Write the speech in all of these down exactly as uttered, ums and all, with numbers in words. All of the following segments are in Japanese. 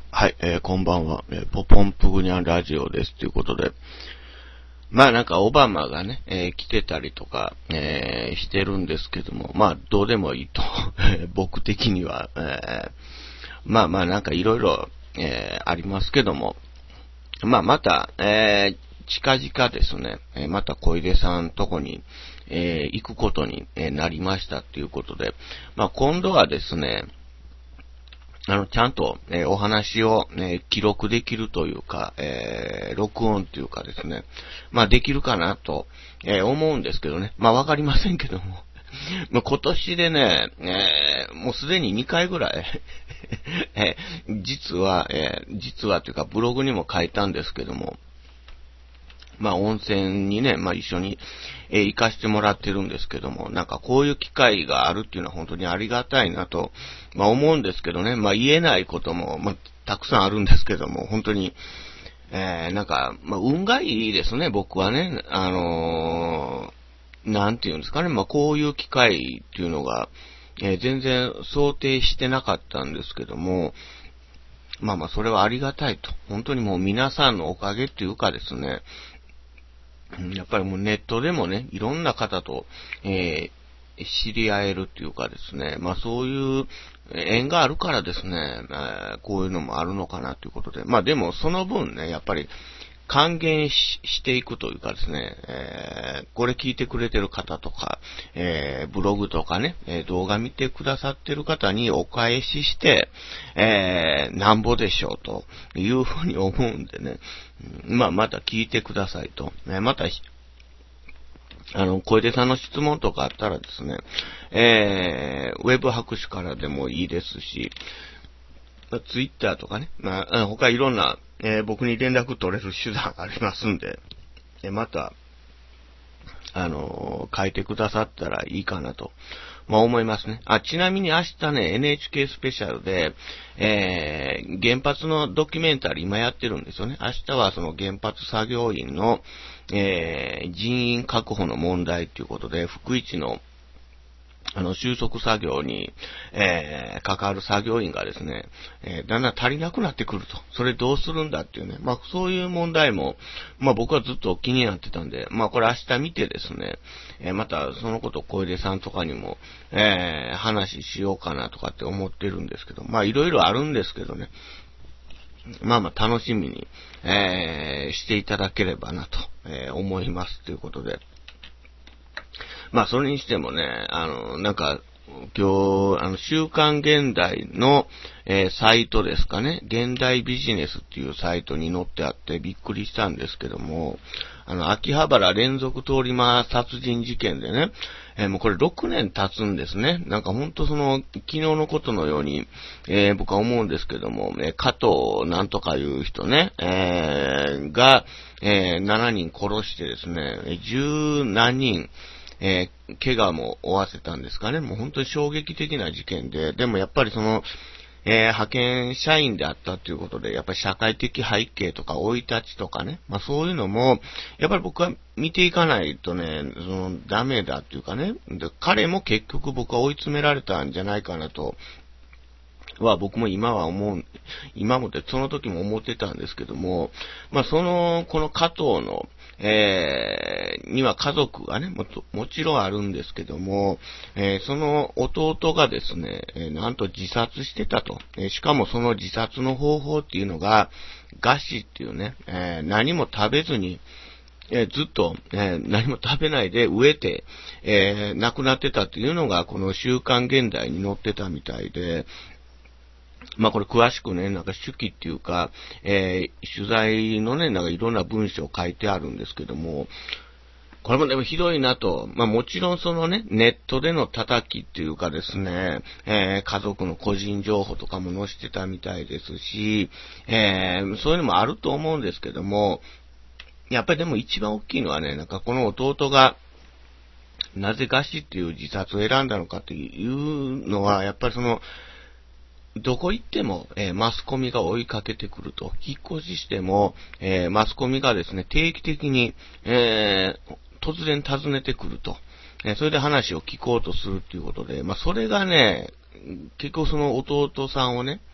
はい、えー、こんばんは、えー、ポポンプグニャンラジオですということで、まあなんかオバマがね、えー、来てたりとか、えー、してるんですけども、まあどうでもいいと、僕的には、えー、まあまあなんかいろいろ、えー、ありますけども、まあまた、えー、近々ですね、えー、また小出さんとこに、えー、行くことになりましたということで、まあ今度はですね、あの、ちゃんと、えー、お話を、ね、記録できるというか、えー、録音というかですね、まあできるかなと、えー、思うんですけどね。まあわかりませんけども。まあ今年でね、えー、もうすでににかいぐらい、えー、実は、えー、実はというかブログにも書いたんですけども、まあ温泉にね、まあ一緒に、えー、行かしてもらってるんですけども、なんかこういう機会があるっていうのは本当にありがたいなと、まあ思うんですけどね、まあ言えないことも、まあたくさんあるんですけども、本当に、えー、なんか、まあ運がいいですね、僕はね。あのー、なんていうんですかね、まあこういう機会っていうのが、えー、全然想定してなかったんですけども、まあまあそれはありがたいと。本当にもう皆さんのおかげっていうかですね、やっぱりもうネットでもね、いろんな方と、えー、知り合えるっていうかですね、まあそういう縁があるからですね、えー、こういうのもあるのかなということで、まあでもその分ね、やっぱり還元 し, していくというかですね、えー、これ聞いてくれてる方とか、えー、ブログとかね、えー、動画見てくださってる方にお返しして、えー、なんぼでしょうというふうに思うんでね、まあ、また聞いてくださいと。また、あの、小出さんの質問とかあったらですね、えー、ウェブ拍手からでもいいですし、ツイッターとかね、まあ、他いろんな、えー、僕に連絡取れる手段がありますんで、えまた、あのー、書いてくださったらいいかなと、まあ思いますね。あ、ちなみに明日ね、エヌエイチケー スペシャルで、えー、原発のドキュメンタリー今やってるんですよね。明日はその原発作業員の、えー、人員確保の問題ということで、福一のあの、収束作業に、えー、関わる作業員がですね、えー、だんだん足りなくなってくると。それどうするんだっていうね。まあ、そういう問題も、まあ僕はずっと気になってたんで、まあこれ明日見てですね、えー、またそのこと小出さんとかにも、えー、話しようかなとかって思ってるんですけど、まあいろいろあるんですけどね。まあまあ楽しみに、えー、していただければなと、えー、思いますということで。まあ、それにしてもね、あの、なんか、今日、あの、週刊現代の、えー、サイトですかね、現代ビジネスっていうサイトに載ってあってびっくりしたんですけども、あの、秋葉原連続通り魔殺人事件でね、えー、もうこれろくねん経つんですね。なんかほんとその、昨日のことのように、えー、僕は思うんですけども、えー、加藤なんとかいう人ね、えー、が、えー、しちにん殺してですね、じゅうなんにん、えー、怪我も負わせたんですかね。もう本当に衝撃的な事件で、でもやっぱりその、えー、派遣社員であったということで、やっぱり社会的背景とか生い立ちとかね、まあそういうのも、やっぱり僕は見ていかないとね、そのダメだっていうかね、で彼も結局僕は追い詰められたんじゃないかなと、は僕も今は思う、今もってその時も思ってたんですけども、まあその、この加藤の、えー、には家族がね、も、もちろんあるんですけども、えー、その弟がですね、えー、なんと自殺してたと。えー、しかもその自殺の方法っていうのが、餓死っていうね、えー、何も食べずに、えー、ずっと、えー、何も食べないで飢えて、えー、亡くなってたっていうのが、この週刊現代に載ってたみたいで、まあこれ詳しくね、なんか手記っていうか、えー、取材のね、なんかいろんな文章を書いてあるんですけども、これもでもひどいなと。まあもちろんそのね、ネットでの叩きっていうかですね、えー、家族の個人情報とかも載せてたみたいですし、えー、そういうのもあると思うんですけども、やっぱりでも一番大きいのはね、なんかこの弟が、なぜ餓死っていう自殺を選んだのかというのは、やっぱりその、どこ行っても、えー、マスコミが追いかけてくると。引っ越ししても、えー、マスコミがですね、定期的に、えー、突然訪ねてくると。えー、それで話を聞こうとするっていうことで、まあ、それがね、結構その弟さんをね、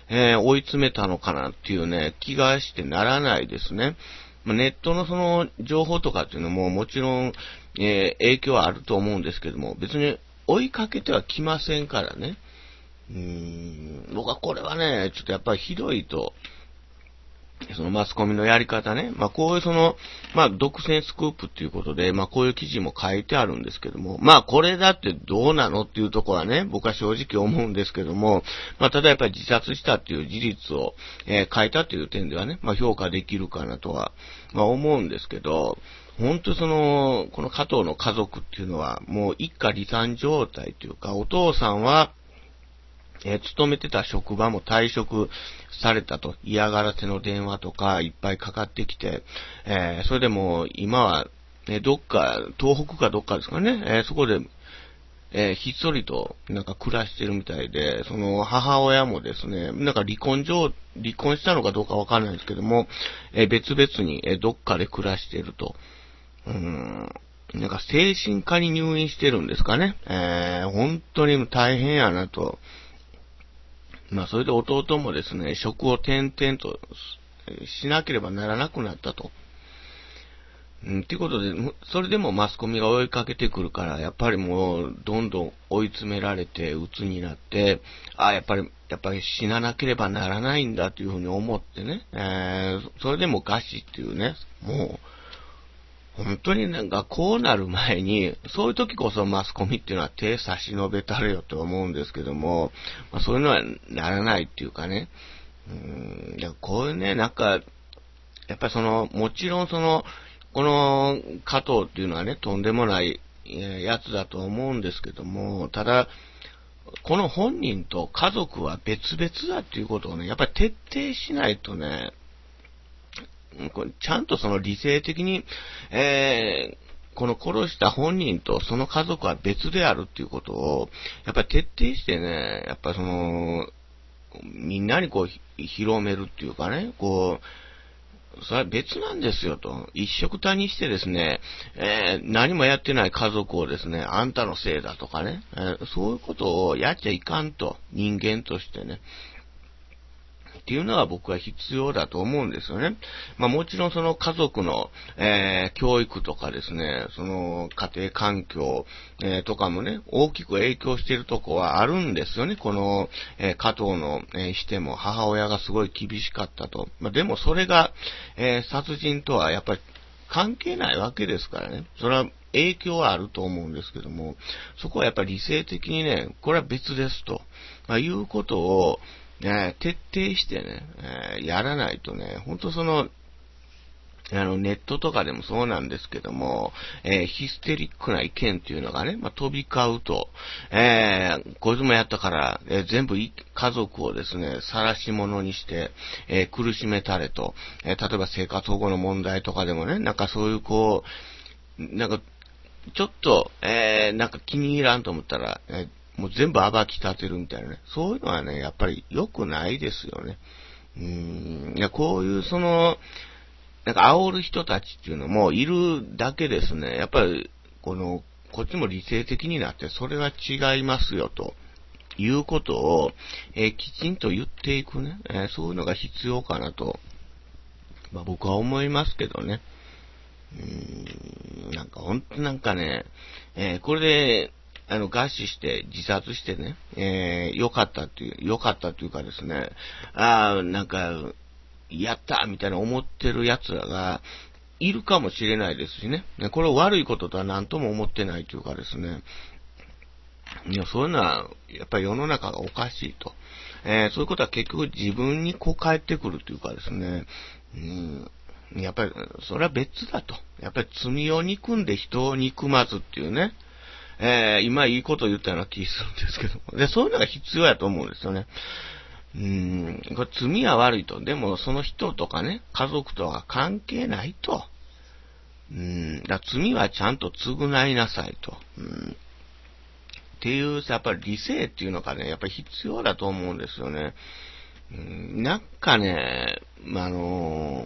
えー、追い詰めたのかなっていうね、気がしてならないですね。まあ、ネットのその情報とかっていうのももちろん、えー、影響はあると思うんですけども、別に追いかけてはきませんからね。うーん、僕はこれはね、ちょっとやっぱりひどいと、そのマスコミのやり方ね。まあこういうその、まあ独占スクープっていうことで、まあこういう記事も書いてあるんですけども、まあこれだってどうなのっていうところはね、僕は正直思うんですけども、まあただやっぱり自殺したっていう事実を、えー、書いたという点ではね、まあ評価できるかなとは、まあ思うんですけど、本当その、この加藤の家族っていうのは、もう一家離散状態というか、お父さんは、えー、勤めてた職場も退職されたと、嫌がらせの電話とかいっぱいかかってきて、えー、それでも今は、ね、どっか、東北かどっかですかね、えー、そこで、えー、ひっそりとなんか暮らしてるみたいで、その母親もですね、なんか離婚状、離婚したのかどうかわかんないですけども、えー、別々に、えー、どっかで暮らしてると。うーん、なんか精神科に入院してるんですかね。えー、本当に大変やなと。まあ、それで弟もですね、職を転々としなければならなくなったと。うん、ということで、それでもマスコミが追いかけてくるから、やっぱりもう、どんどん追い詰められて、鬱になって、ああ、やっぱり、やっぱり死ななければならないんだというふうに思ってね、えー、それでも餓死っていうね、もう、本当になんかこうなる前に、そういう時こそマスコミっていうのは手差し伸べたれよと思うんですけども、まあ、そういうのはならないっていうかね、うーん、こういうね、なんか、やっぱりその、もちろんその、この加藤っていうのはね、とんでもないやつだと思うんですけども、ただ、この本人と家族は別々だっていうことをね、やっぱり徹底しないとね、ちゃんとその理性的に、えー、この殺した本人とその家族は別であるっていうことを、やっぱり徹底してね、やっぱりその、みんなにこう、広めるっていうかね、こう、それは別なんですよと。一緒くたにしてですね、えー、何もやってない家族をですね、あんたのせいだとかね、えー、そういうことをやっちゃいかんと、人間としてね。っていうのは僕は必要だと思うんですよね。まあもちろんその家族の、えー、教育とかですね、その家庭環境、えー、とかもね、大きく影響しているとこはあるんですよね。この、えー、加藤の、えー、しても母親がすごい厳しかったと。まあでもそれが、えー、殺人とはやっぱり関係ないわけですからね。それは影響はあると思うんですけども、そこはやっぱり理性的にね、これは別ですと、まあ、いうことを、ね、徹底してね、えー、やらないとね、ほんとその、あの、ネットとかでもそうなんですけども、えー、ヒステリックな意見っていうのがね、まあ、飛び交うと、えー、こいつもやったから、えー、全部家族をですね、晒し者にして、えー、苦しめたれと、えー、例えば生活保護の問題とかでもね、なんかそういうこう、なんか、ちょっと、えー、なんか気に入らんと思ったら、えーもう全部暴き立てるみたいなね。そういうのはね、やっぱり良くないですよね。うーん。いや、こういうその、なんか煽る人たちっていうのもいるだけですね。やっぱり、この、こっちも理性的になって、それは違いますよと。いうことを、えー、きちんと言っていくね、えー、そういうのが必要かなと、まあ、僕は思いますけどね。うーん、なんか本当なんかね、えー、これで、あの、餓死して、自殺してね、えー、よかったっていう、よかったっていうかですね、ああ、なんか、やったみたいな思ってる奴らが、いるかもしれないですしね。これを悪いこととは何とも思ってないというかですね。いや、そういうのは、やっぱり世の中がおかしいと。えー、そういうことは結局自分にこう返ってくるというかですね。うんやっぱり、それは別だと。やっぱり罪を憎んで人を憎まずっていうね。えー、今いいこと言ったような気するんですけども。で、そういうのが必要やと思うんですよね。うーん、これ罪は悪いと。でも、その人とかね、家族とは関係ないと。うーん、だ罪はちゃんと償いなさいと。うん、っていう、やっぱり理性っていうのがね、やっぱり必要だと思うんですよね。うん、なんかね、あのー、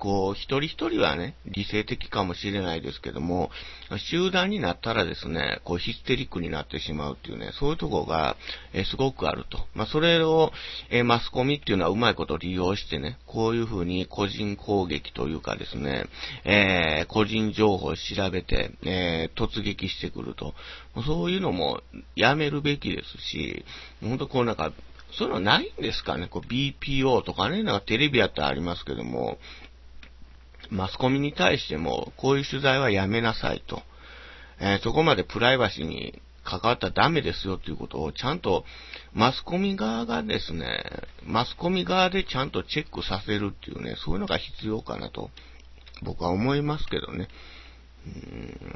こう、一人一人はね、理性的かもしれないですけども、集団になったらですね、こう、ヒステリックになってしまうっていうね、そういうところが、えー、すごくあると。まあ、それを、えー、マスコミっていうのはうまいこと利用してね、こういうふうに個人攻撃というかですね、えー、個人情報を調べて、えー、突撃してくると。そういうのもやめるべきですし、本当こうなんか、そういうのないんですかね、こう ビーピーオー とかね、なんかテレビやったらありますけども、マスコミに対しても、こういう取材はやめなさいと。えー、そこまでプライバシーに関わったらダメですよということをちゃんとマスコミ側がですね、マスコミ側でちゃんとチェックさせるっていうね、そういうのが必要かなと僕は思いますけどね。うーん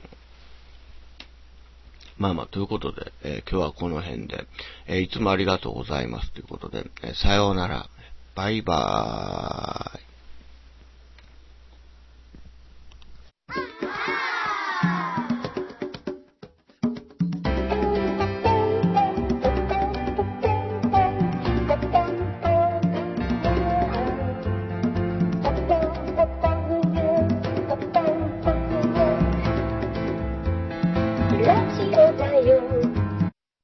まあまあ、ということで、えー、今日はこの辺で、えー、いつもありがとうございますということで、えー、さようなら。バイバーイ。